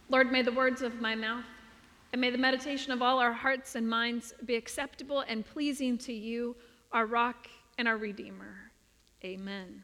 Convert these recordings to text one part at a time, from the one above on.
Lord, may the words of my mouth and may the meditation of all our hearts and minds be acceptable and pleasing to you, our rock and our Redeemer. Amen.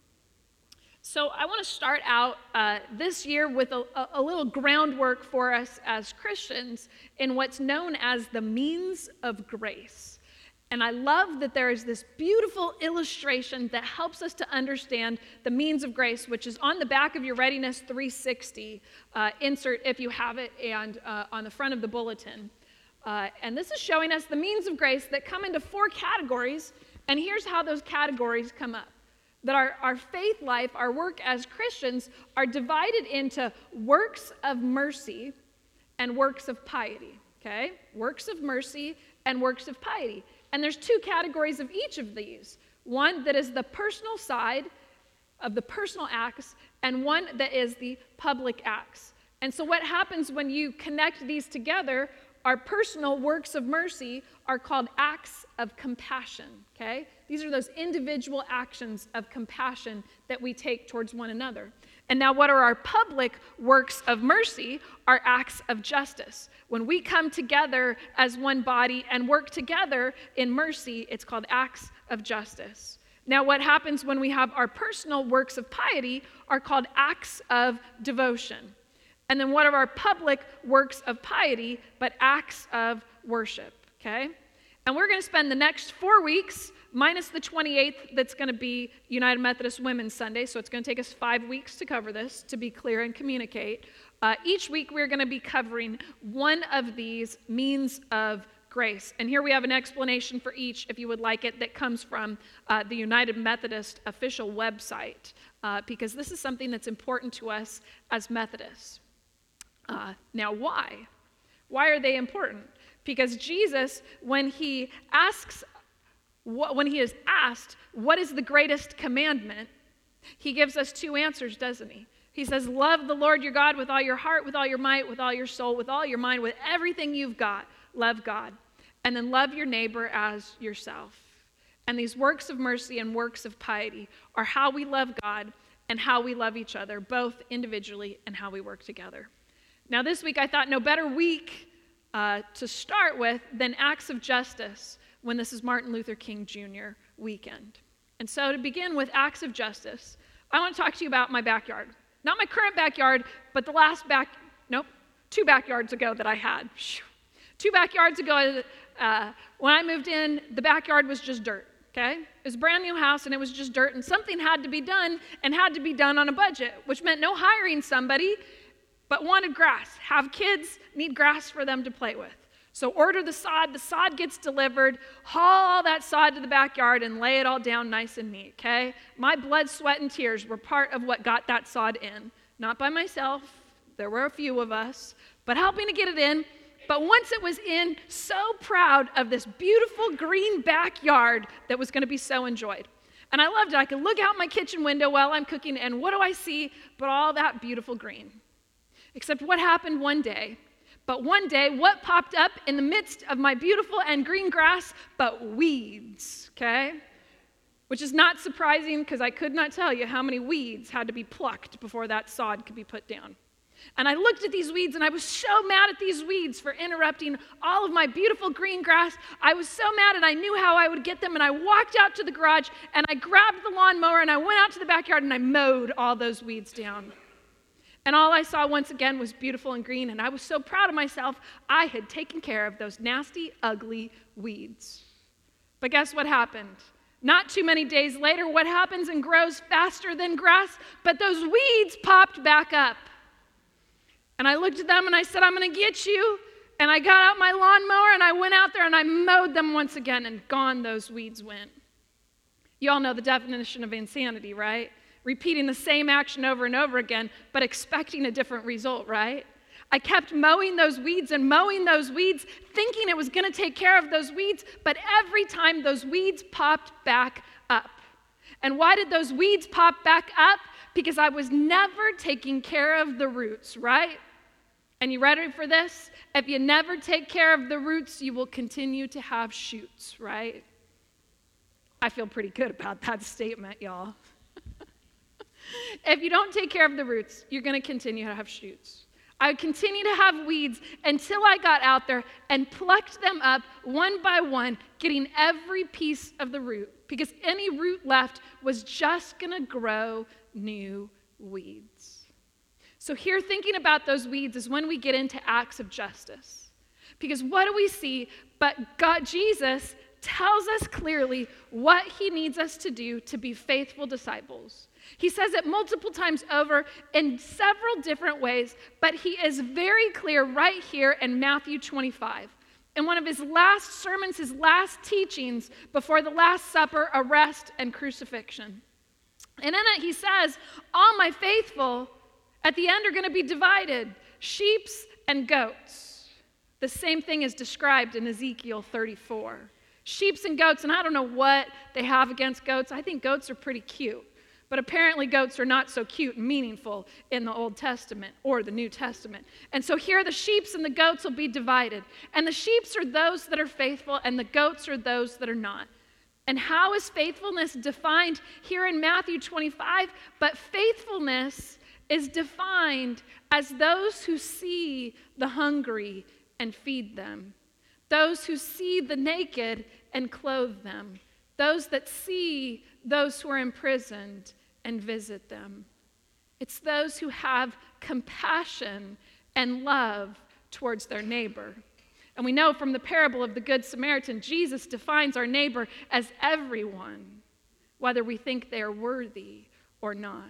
So I want to start out this year with a little groundwork for us as Christians in what's known as the means of grace. And I love that there is this beautiful illustration that helps us to understand the means of grace, which is on the back of your Readiness 360 insert if you have it, and on the front of the bulletin. And this is showing us the means of grace that come into 4 categories. And here's how those categories come up. That our faith life, our work as Christians, are divided into works of mercy and works of piety, okay? Works of mercy and works of piety. And there's 2 categories of each of these. One that is the personal side of the personal acts, and one that is the public acts. And so what happens when you connect these together, our personal works of mercy are called acts of compassion, okay? These are those individual actions of compassion that we take towards one another. And now what are our public works of mercy? Are acts of justice. When we come together as one body and work together in mercy, it's called acts of justice. Now what happens when we have our personal works of piety are called acts of devotion. And then what are our public works of piety but acts of worship, okay? And we're going to spend the next 4 weeks, minus the 28th, that's going to be United Methodist Women's Sunday, so it's going to take us 5 weeks to cover this, to be clear and communicate. Each week we're going to be covering one of these means of grace. And here we have an explanation for each, if you would like it, that comes from the United Methodist official website, because this is something that's important to us as Methodists. Now, why? Why are they important? Because Jesus, when he is asked, what is the greatest commandment, he gives us 2 answers, doesn't he? He says, love the Lord your God with all your heart, with all your might, with all your soul, with all your mind, with everything you've got. Love God. And then love your neighbor as yourself. And these works of mercy and works of piety are how we love God and how we love each other, both individually and how we work together. Now this week I thought no better week to start with than Acts of Justice, when this is Martin Luther King Jr. weekend. And so to begin with Acts of Justice, I want to talk to you about my backyard. Not my current backyard, but the last 2 backyards ago that I had. 2 backyards ago, when I moved in, the backyard was just dirt, okay? It was a brand new house and it was just dirt, and something had to be done, and had to be done on a budget, which meant no hiring somebody, but wanted grass. Have kids, need grass for them to play with. So order the sod gets delivered, haul all that sod to the backyard and lay it all down nice and neat, okay? My blood, sweat, and tears were part of what got that sod in. Not by myself, there were a few of us, but helping to get it in. But once it was in, so proud of this beautiful green backyard that was gonna be so enjoyed. And I loved it. I could look out my kitchen window while I'm cooking, and what do I see but all that beautiful green? Except what happened one day? But one day, what popped up in the midst of my beautiful and green grass but weeds, okay? Which is not surprising, because I could not tell you how many weeds had to be plucked before that sod could be put down. And I looked at these weeds, and I was so mad at these weeds for interrupting all of my beautiful green grass. I was so mad, and I knew how I would get them, and I walked out to the garage, and I grabbed the lawnmower, and I went out to the backyard, and I mowed all those weeds down. And all I saw once again was beautiful and green, and I was so proud of myself. I had taken care of those nasty, ugly weeds. But guess what happened? Not too many days later, what happens and grows faster than grass? But those weeds popped back up. And I looked at them and I said, I'm going to get you. And I got out my lawnmower and I went out there and I mowed them once again, and gone those weeds went. You all know the definition of insanity, right? Repeating the same action over and over again, but expecting a different result, right? I kept mowing those weeds, thinking it was going to take care of those weeds, but every time those weeds popped back up. And why did those weeds pop back up? Because I was never taking care of the roots, right? And you ready for this? If you never take care of the roots, you will continue to have shoots, right? I feel pretty good about that statement, y'all. If you don't take care of the roots, you're going to continue to have shoots. I would continue to have weeds until I got out there and plucked them up one by one, getting every piece of the root, because any root left was just going to grow new weeds. So here, thinking about those weeds is when we get into acts of justice. Because what do we see? But God, Jesus, tells us clearly what he needs us to do to be faithful disciples. He says it multiple times over in several different ways, but he is very clear right here in Matthew 25. In one of his last sermons, his last teachings before the Last Supper, arrest, and crucifixion. And in it he says, all my faithful at the end are going to be divided, sheep and goats. The same thing is described in Ezekiel 34. Sheep and goats, and I don't know what they have against goats. I think goats are pretty cute. But apparently goats are not so cute and meaningful in the Old Testament or the New Testament. And so here the sheep and the goats will be divided. And the sheep are those that are faithful, and the goats are those that are not. And how is faithfulness defined here in Matthew 25? But faithfulness is defined as those who see the hungry and feed them. Those who see the naked and clothe them. Those that see those who are imprisoned and visit them. It's those who have compassion and love towards their neighbor. And we know from the parable of the Good Samaritan, Jesus defines our neighbor as everyone, whether we think they are worthy or not.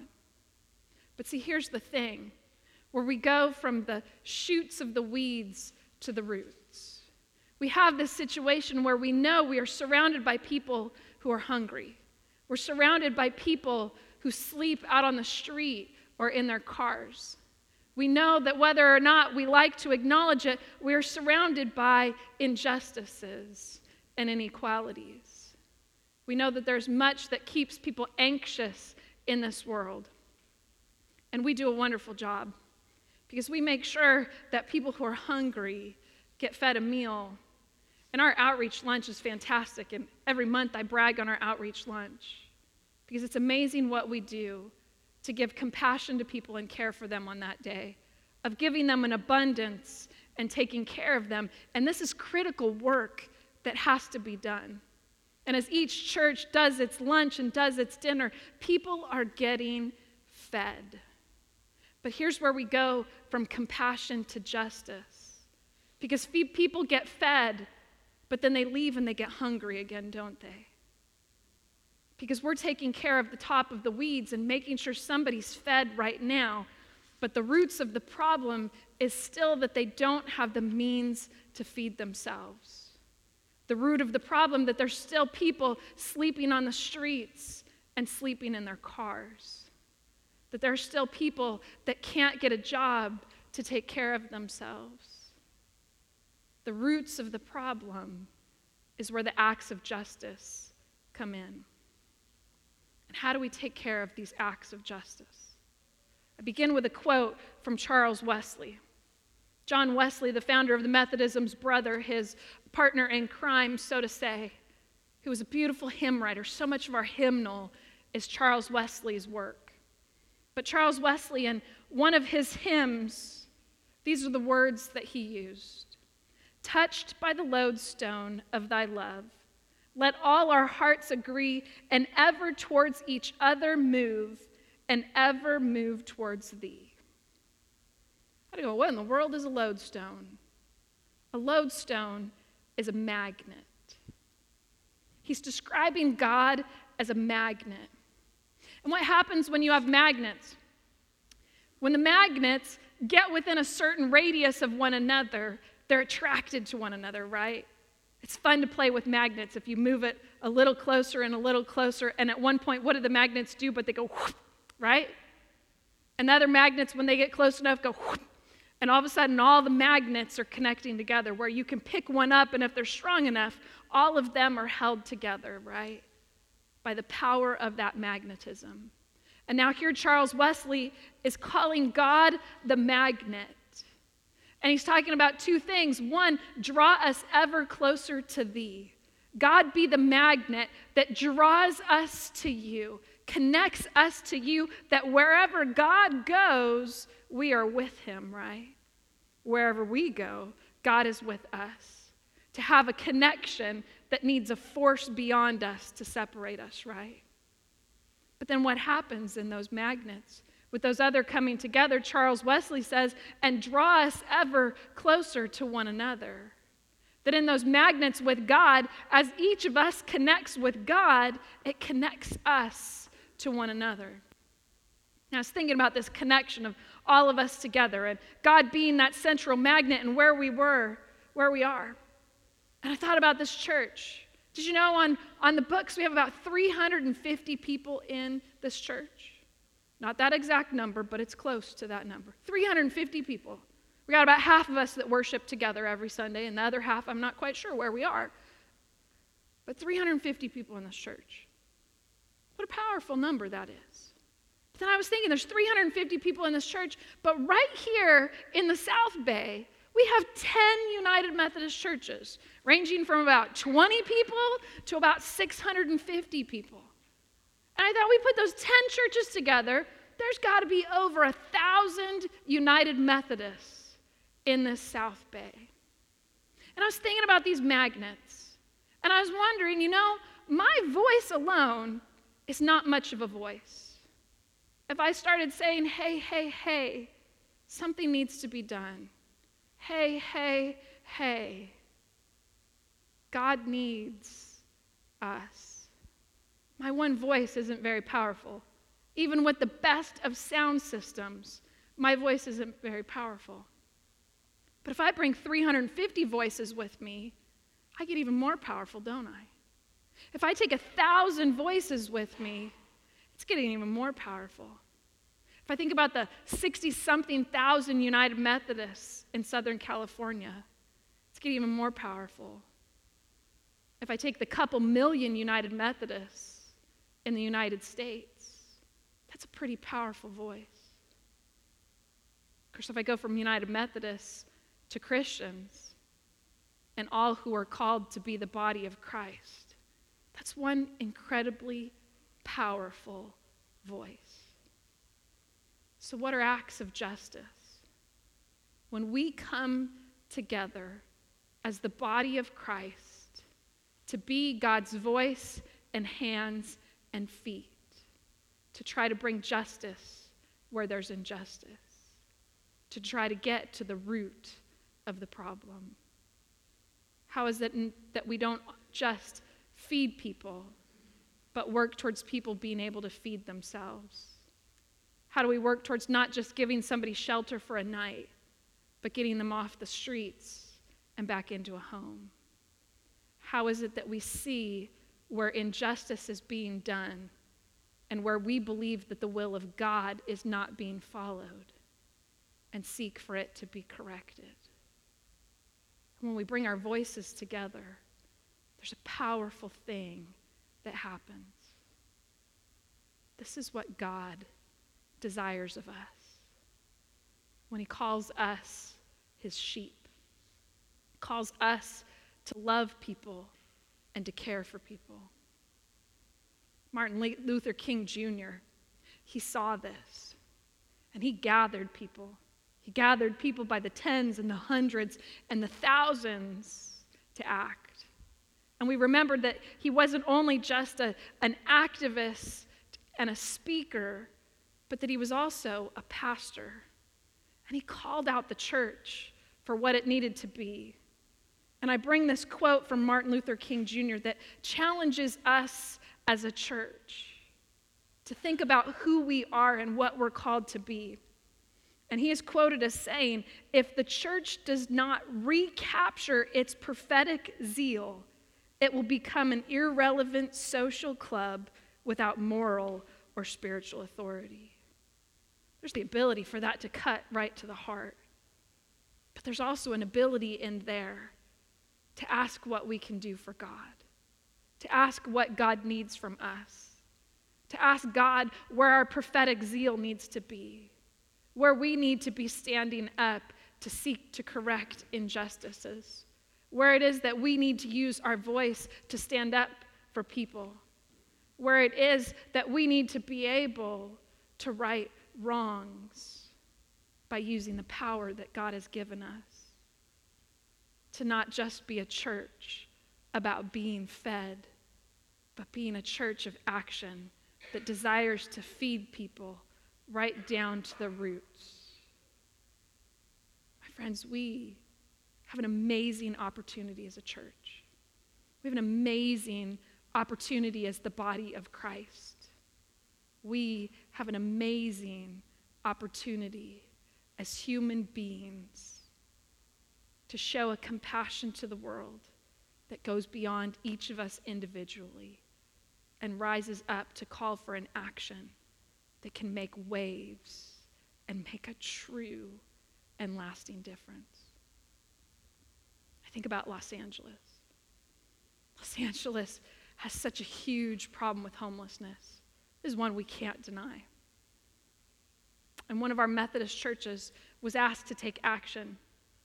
But see, here's the thing, where we go from the shoots of the weeds to the roots. We have this situation where we know we are surrounded by people who are hungry. We're surrounded by people who sleep out on the street or in their cars. We know that whether or not we like to acknowledge it, we are surrounded by injustices and inequalities. We know that there's much that keeps people anxious in this world. And we do a wonderful job because we make sure that people who are hungry get fed a meal. And our outreach lunch is fantastic. And every month I brag on our outreach lunch because it's amazing what we do to give compassion to people and care for them on that day, of giving them an abundance and taking care of them. And this is critical work that has to be done. And as each church does its lunch and does its dinner, people are getting fed. But here's where we go from compassion to justice. Because people get fed, but then they leave and they get hungry again, don't they? Because we're taking care of the top of the weeds and making sure somebody's fed right now. But the roots of the problem is still that they don't have the means to feed themselves. The root of the problem that there's still people sleeping on the streets and sleeping in their cars. That there are still people that can't get a job to take care of themselves. The roots of the problem is where the acts of justice come in. And how do we take care of these acts of justice? I begin with a quote from Charles Wesley. John Wesley, the founder of the Methodism's brother, his partner in crime, so to say, who was a beautiful hymn writer. So much of our hymnal is Charles Wesley's work. But Charles Wesley, in one of his hymns, these are the words that he used. Touched by the lodestone of thy love, let all our hearts agree and ever towards each other move and ever move towards thee. I go, what in the world is a lodestone? A lodestone is a magnet. He's describing God as a magnet. And what happens when you have magnets? When the magnets get within a certain radius of one another, they're attracted to one another, right? It's fun to play with magnets if you move it a little closer and a little closer, and at one point, what do the magnets do? But they go whoop, right? And the other magnets, when they get close enough, go whoop, and all of a sudden, all the magnets are connecting together where you can pick one up, and if they're strong enough, all of them are held together, right? By the power of that magnetism. And now here Charles Wesley is calling God the magnet. And he's talking about two things. One, draw us ever closer to thee. God be the magnet that draws us to you, connects us to you, that wherever God goes, we are with him, right? wherever we go, God is with us. To have a connection that needs a force beyond us to separate us, right? But then what happens in those magnets? With those other coming together, Charles Wesley says, and draw us ever closer to one another. That in those magnets with God, as each of us connects with God, it connects us to one another. And I was thinking about this connection of all of us together and God being that central magnet and where we are. And I thought about this church. Did you know on the books we have about 350 people in this church? Not that exact number, but it's close to that number. 350 people. We got about half of us that worship together every Sunday, and the other half, I'm not quite sure where we are. But 350 people in this church. What a powerful number that is. But then I was thinking, there's 350 people in this church, but right here in the South Bay, we have 10 United Methodist churches, ranging from about 20 people to about 650 people. And I thought we put those 10 churches together, there's got to be over 1,000 United Methodists in this South Bay. And I was thinking about these magnets, and I was wondering, my voice alone is not much of a voice. If I started saying, hey, hey, hey, something needs to be done. Hey, hey, hey. God needs us. My one voice isn't very powerful. Even with the best of sound systems, my voice isn't very powerful. But if I bring 350 voices with me, I get even more powerful, don't I? If I take 1,000 voices with me, it's getting even more powerful. If I think about the 60-something thousand United Methodists in Southern California, it's getting even more powerful. If I take the couple million United Methodists in the United States, that's a pretty powerful voice. Of course, if I go from United Methodists to Christians and all who are called to be the body of Christ, that's one incredibly powerful voice. So what are acts of justice? When we come together as the body of Christ to be God's voice and hands and feet, to try to bring justice where there's injustice, to try to get to the root of the problem. How is it that we don't just feed people, but work towards people being able to feed themselves? How do we work towards not just giving somebody shelter for a night, but getting them off the streets and back into a home? How is it that we see where injustice is being done and where we believe that the will of God is not being followed and seek for it to be corrected? When we bring our voices together, there's a powerful thing that happens. This is what God desires of us when he calls us his sheep, calls us to love people and to care for people. Martin Luther King Jr., he saw this and he gathered people. He gathered people by the tens and the hundreds and the thousands to act. And we remembered that he wasn't only just an activist and a speaker, but that he was also a pastor. And he called out the church for what it needed to be. And I bring this quote from Martin Luther King Jr. that challenges us as a church to think about who we are and what we're called to be. And he is quoted as saying, if the church does not recapture its prophetic zeal, it will become an irrelevant social club without moral or spiritual authority. There's the ability for that to cut right to the heart. But there's also an ability in there to ask what we can do for God, to ask what God needs from us, to ask God where our prophetic zeal needs to be, where we need to be standing up to seek to correct injustices, where it is that we need to use our voice to stand up for people, where it is that we need to be able to right wrongs. by using the power that God has given us to not just be a church about being fed, but being a church of action that desires to feed people right down to the roots. My friends, we have an amazing opportunity as a church. We have an amazing opportunity as the body of Christ. We have an amazing opportunity as human beings to show a compassion to the world that goes beyond each of us individually and rises up to call for an action that can make waves and make a true and lasting difference. I think about Los Angeles. Los Angeles has such a huge problem with homelessness. This is one we can't deny. And one of our Methodist churches was asked to take action.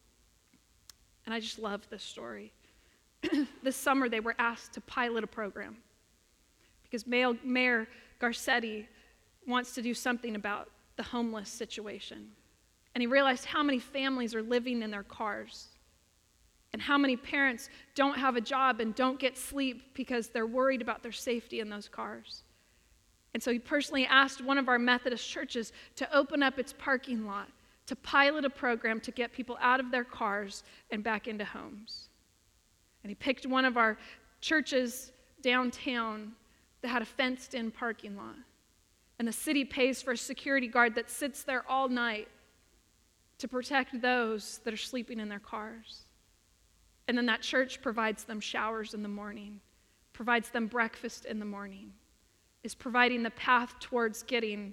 And I just love this story. This summer, they were asked to pilot a program because Mayor Garcetti wants to do something about the homeless situation. And he realized how many families are living in their cars and how many parents don't have a job and don't get sleep because they're worried about their safety in those cars. And so he personally asked one of our Methodist churches to open up its parking lot to pilot a program to get people out of their cars and back into homes. And he picked one of our churches downtown that had a fenced-in parking lot. And the city pays for a security guard that sits there all night to protect those that are sleeping in their cars. And then that church provides them showers in the morning, provides them breakfast in the morning, is providing the path towards getting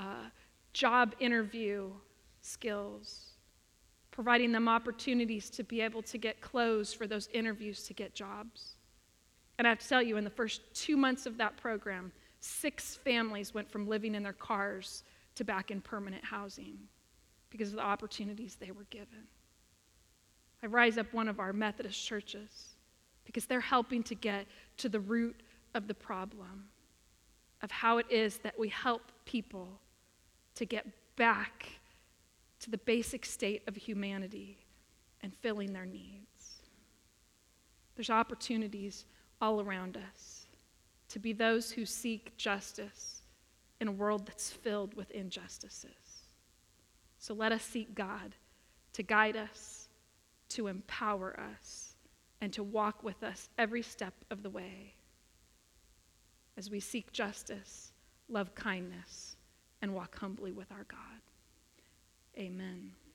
job interview skills, providing them opportunities to be able to get clothes for those interviews to get jobs. And I have to tell you, in the first 2 months of that program, 6 families went from living in their cars to back in permanent housing because of the opportunities they were given. I rise up one of our Methodist churches because they're helping to get to the root of the problem of how it is that we help people to get back to the basic state of humanity and filling their needs. There's opportunities all around us to be those who seek justice in a world that's filled with injustices. So let us seek God to guide us, to empower us, and to walk with us every step of the way as we seek justice, love kindness, and walk humbly with our God. Amen.